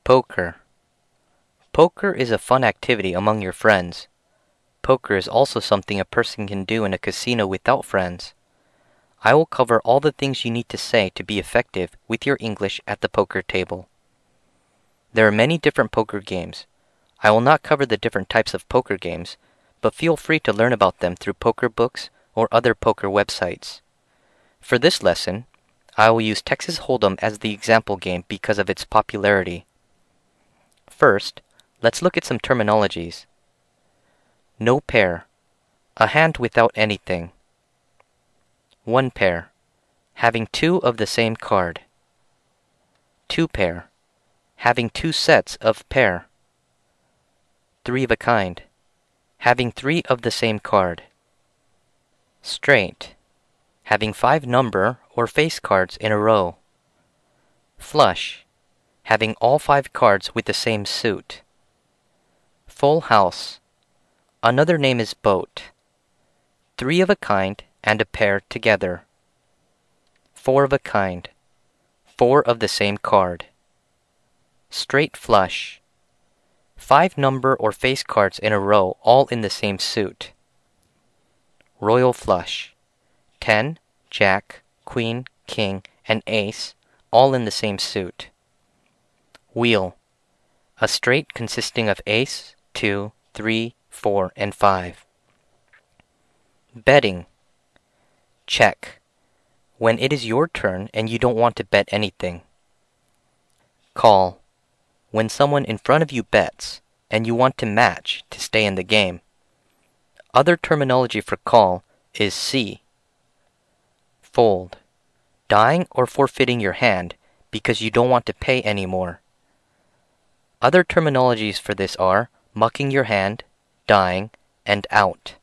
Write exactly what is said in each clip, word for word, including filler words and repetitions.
Poker. Poker is a fun activity among your friends. Poker is also something a person can do in a casino without friends. I will cover all the things you need to say to be effective with your English at the poker table. There are many different poker games. I will not cover the different types of poker games, but feel free to learn about them through poker books or other poker websites. For this lesson, I will use Texas Hold'em as the example game because of its popularity. First, let's look at some terminologies. No pair, a hand without anything. One pair, having two of the same card. Two pair, having two sets of pair. Three of a kind, having three of the same card. Straight, having five number or face cards in a row. Flush, having all five cards with the same suit. Full house, another name is boat. Three of a kind and a pair together. Four of a kind, four of the same card. Straight flush, five number or face cards in a row all in the same suit. Royal flush, ten, jack, queen, king, and ace all in the same suit. Wheel, a straight consisting of ace, two, three, four, and five. Betting. Check, when it is your turn and you don't want to bet anything. Call, when someone in front of you bets and you want to match to stay in the game. Other terminology for call is see. Fold, dying or forfeiting your hand because you don't want to pay anymore. Other terminologies for this are mucking your hand, dying, and out.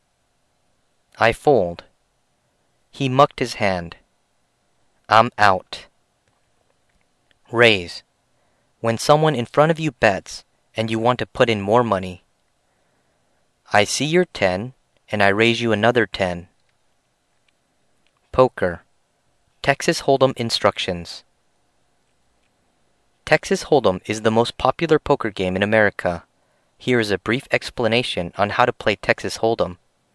I fold. He mucked his hand. I'm out. Raise, when someone in front of you bets and you want to put in more money. I see your ten and I raise you another ten. Poker. Texas Hold'em instructions. Texas Hold'em is the most popular poker game in America. Here is a brief explanation on how to play Texas Hold'em.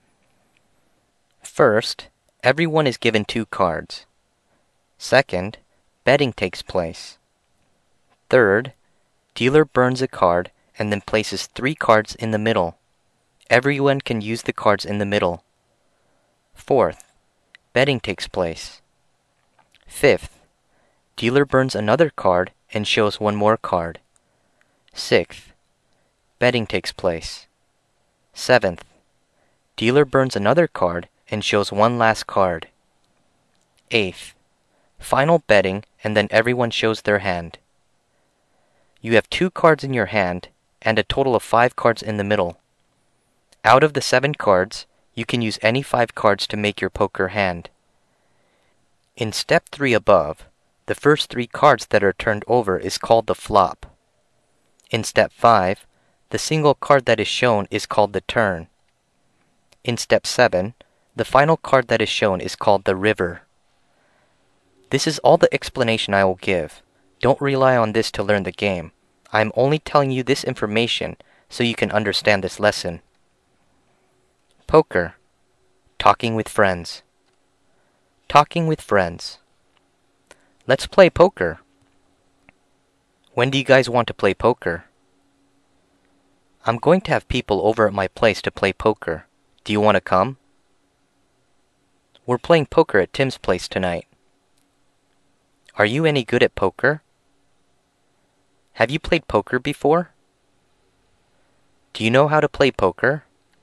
First, everyone is given two cards. Second, betting takes place. Third, dealer burns a card and then places three cards in the middle. Everyone can use the cards in the middle. Fourth, betting takes place. Fifth, dealer burns another card and shows one more card. Sixth, betting takes place. Seventh, dealer burns another card and shows one last card. Eighth, final betting and then everyone shows their hand. You have two cards in your hand and a total of five cards in the middle. Out of the seven cards, you can use any five cards to make your poker hand. In step three above, the first three cards that are turned over is called the flop. In step five, the single card that is shown is called the turn. In step seven, the final card that is shown is called the river. This is all the explanation I will give. Don't rely on this to learn the game. I am only telling you this information so you can understand this lesson. Poker. Talking with friends. Talking with friends. Let's play poker. When do you guys want to play poker? I'm going to have people over at my place to play poker. Do you want to come? We're playing poker at Tim's place tonight. Are you any good at poker? Have you played poker before? Do you know how to play poker?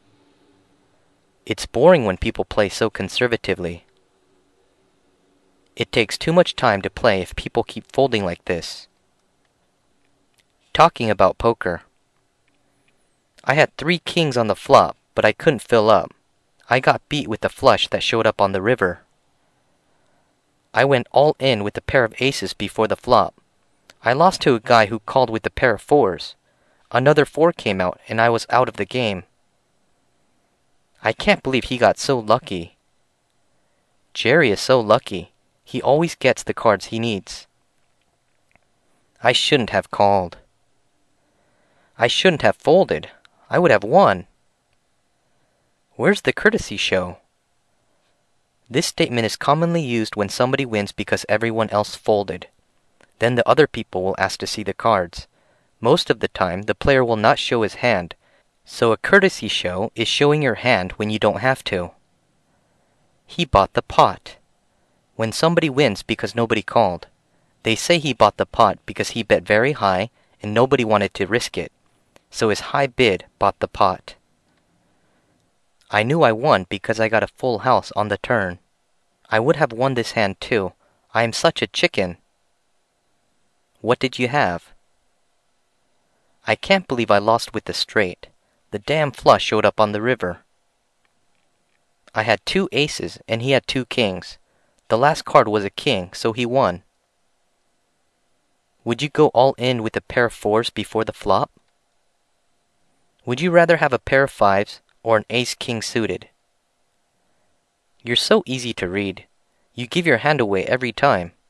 It's boring when people play so conservatively. It takes too much time to play if people keep folding like this. Talking about poker. I had three kings on the flop, but I couldn't fill up. I got beat with the flush that showed up on the river. I went all in with a pair of aces before the flop. I lost to a guy who called with a pair of fours. Another four came out and I was out of the game. I can't believe he got so lucky. Jerry is so lucky. He always gets the cards he needs. I shouldn't have called. I shouldn't have folded. I would have won. Where's the courtesy show? This statement is commonly used when somebody wins because everyone else folded. Then the other people will ask to see the cards. Most of the time, the player will not show his hand, so a courtesy show is showing your hand when you don't have to. He bought the pot. When somebody wins because nobody called, they say he bought the pot because he bet very high and nobody wanted to risk it, so his high bid bought the pot. I knew I won because I got a full house on the turn. I would have won this hand too. I am such a chicken. What did you have? I can't believe I lost with the straight. The damn flush showed up on the river. I had two aces and he had two kings. The last card was a king, so he won. Would you go all in with a pair of fours before the flop? Would you rather have a pair of fives or an ace-king suited? You're so easy to read. You give your hand away every time.